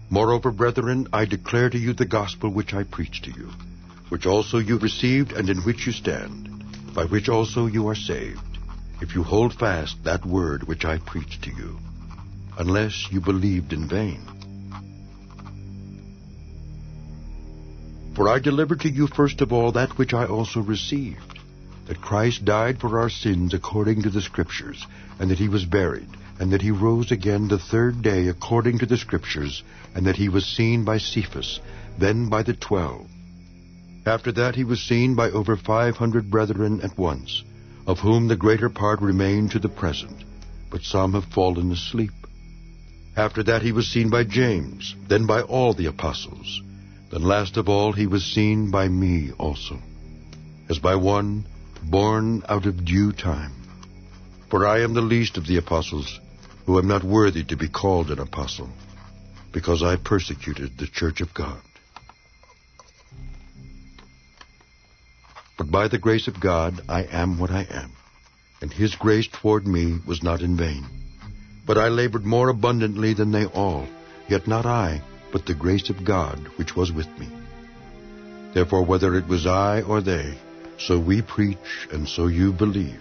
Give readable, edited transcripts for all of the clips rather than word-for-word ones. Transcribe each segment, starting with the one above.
Moreover, brethren, I declare to you the gospel which I preached to you, which also you received and in which you stand, by which also you are saved, if you hold fast that word which I preached to you, unless you believed in vain. For I delivered to you first of all that which I also received, that Christ died for our sins according to the Scriptures, and that he was buried, and that he rose again the third day according to the Scriptures, and that he was seen by Cephas, then by the 12. After that he was seen by over 500 brethren at once, of whom the greater part remain to the present, but some have fallen asleep. After that he was seen by James, then by all the apostles. Then last of all he was seen by me also, as by one born out of due time. For I am the least of the apostles, who am not worthy to be called an apostle, because I persecuted the church of God. But by the grace of God I am what I am, and his grace toward me was not in vain. But I labored more abundantly than they all, yet not I, but the grace of God which was with me. Therefore, whether it was I or they, so we preach, and so you believed.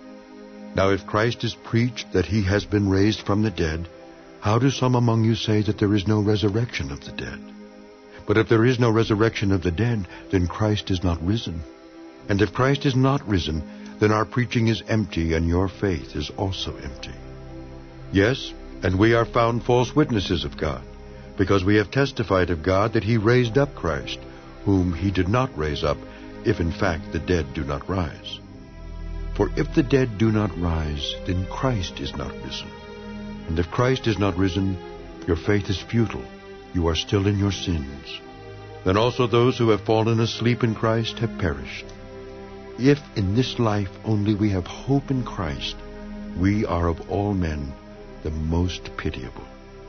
Now if Christ is preached that he has been raised from the dead, how do some among you say that there is no resurrection of the dead? But if there is no resurrection of the dead, then Christ is not risen. And if Christ is not risen, then our preaching is empty, and your faith is also empty. Yes, and we are found false witnesses of God, because we have testified of God that he raised up Christ, whom he did not raise up, if in fact the dead do not rise. For if the dead do not rise, then Christ is not risen. And if Christ is not risen, your faith is futile. You are still in your sins. Then also those who have fallen asleep in Christ have perished. If in this life only we have hope in Christ, we are of all men the most pitiable.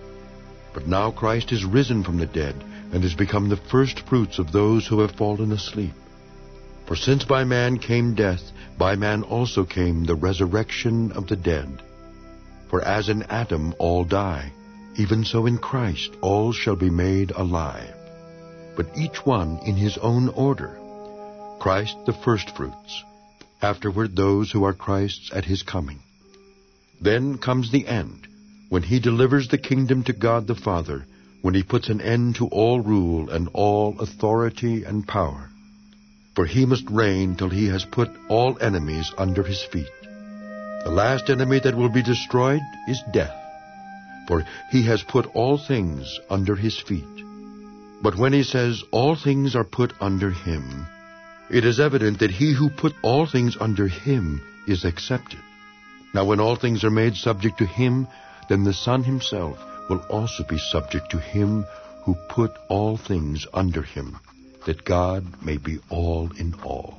But now Christ is risen from the dead, and has become the first fruits of those who have fallen asleep. For since by man came death, by man also came the resurrection of the dead. For as in Adam all die, even so in Christ all shall be made alive, but each one in his own order. Christ the firstfruits, afterward those who are Christ's at his coming. Then comes the end, when he delivers the kingdom to God the Father, when he puts an end to all rule and all authority and power. For he must reign till he has put all enemies under his feet. The last enemy that will be destroyed is death, for he has put all things under his feet. But when he says all things are put under him, it is evident that he who put all things under him is accepted. Now when all things are made subject to him, then the Son himself will also be subject to him who put all things under him, that God may be all in all.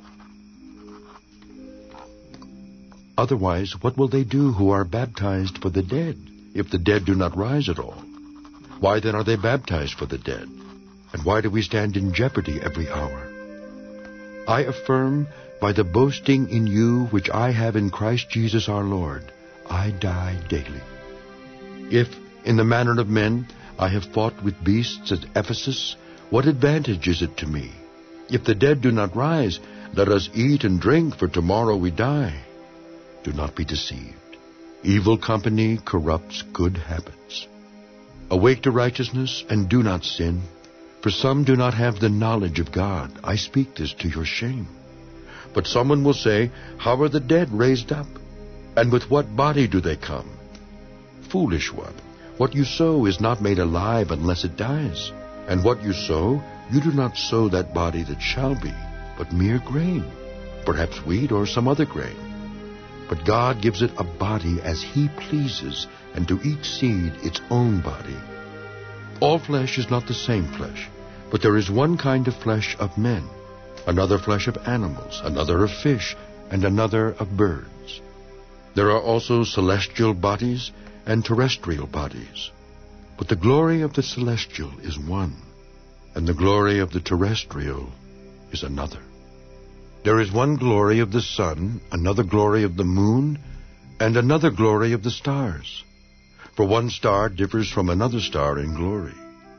Otherwise, what will they do who are baptized for the dead, if the dead do not rise at all? Why then are they baptized for the dead? And why do we stand in jeopardy every hour? I affirm by the boasting in you which I have in Christ Jesus our Lord, I die daily. If, in the manner of men, I have fought with beasts at Ephesus, what advantage is it to me? If the dead do not rise, let us eat and drink, for tomorrow we die. Do not be deceived. Evil company corrupts good habits. Awake to righteousness, and do not sin, for some do not have the knowledge of God. I speak this to your shame. But someone will say, how are the dead raised up? And with what body do they come? Foolish one, what you sow is not made alive unless it dies. And what you sow, you do not sow that body that shall be, but mere grain, perhaps wheat or some other grain. But God gives it a body as he pleases, and to each seed its own body. All flesh is not the same flesh, but there is one kind of flesh of men, another flesh of animals, another of fish, and another of birds. There are also celestial bodies and terrestrial bodies. But the glory of the celestial is one, and the glory of the terrestrial is another. There is one glory of the sun, another glory of the moon, and another glory of the stars. For one star differs from another star in glory.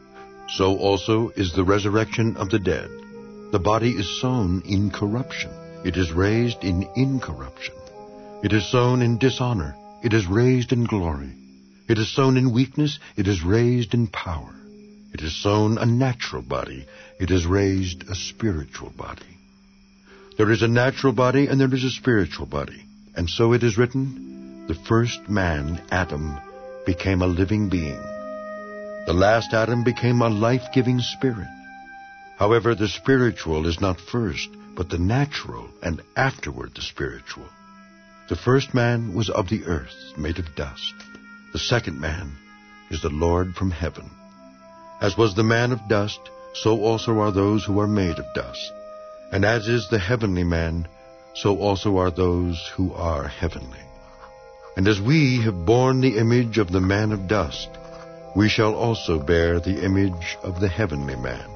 So also is the resurrection of the dead. The body is sown in corruption. It is raised in incorruption. It is sown in dishonor. It is raised in glory. It is sown in weakness. It is raised in power. It is sown a natural body. It is raised a spiritual body. There is a natural body and there is a spiritual body. And so it is written, the first man, Adam, became a living being. The last Adam became a life-giving spirit. However, the spiritual is not first, but the natural, and afterward the spiritual. The first man was of the earth, made of dust. The second man is the Lord from heaven. As was the man of dust, so also are those who are made of dust. And as is the heavenly man, so also are those who are heavenly. And as we have borne the image of the man of dust, we shall also bear the image of the heavenly man.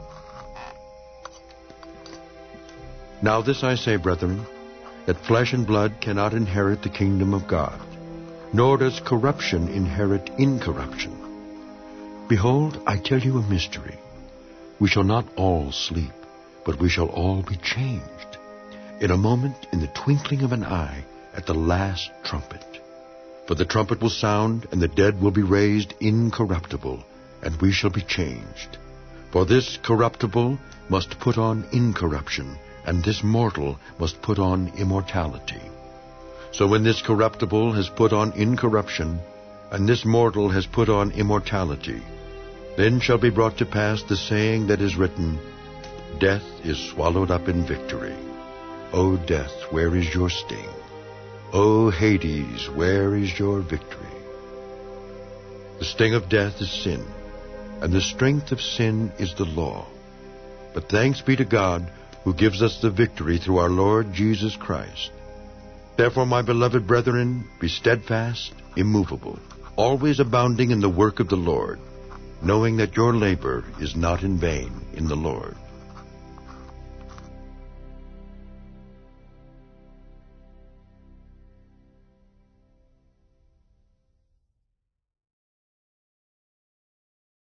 Now this I say, brethren, that flesh and blood cannot inherit the kingdom of God, nor does corruption inherit incorruption. Behold, I tell you a mystery. We shall not all sleep, but we shall all be changed. In a moment, in the twinkling of an eye, at the last trumpet. For the trumpet will sound, and the dead will be raised incorruptible, and we shall be changed. For this corruptible must put on incorruption, and this mortal must put on immortality. So when this corruptible has put on incorruption, and this mortal has put on immortality, then shall be brought to pass the saying that is written, Death is swallowed up in victory. O death, where is your sting? O Hades, where is your victory? The sting of death is sin, and the strength of sin is the law. But thanks be to God, who gives us the victory through our Lord Jesus Christ. Therefore, my beloved brethren, be steadfast, immovable, always abounding in the work of the Lord, knowing that your labor is not in vain in the Lord.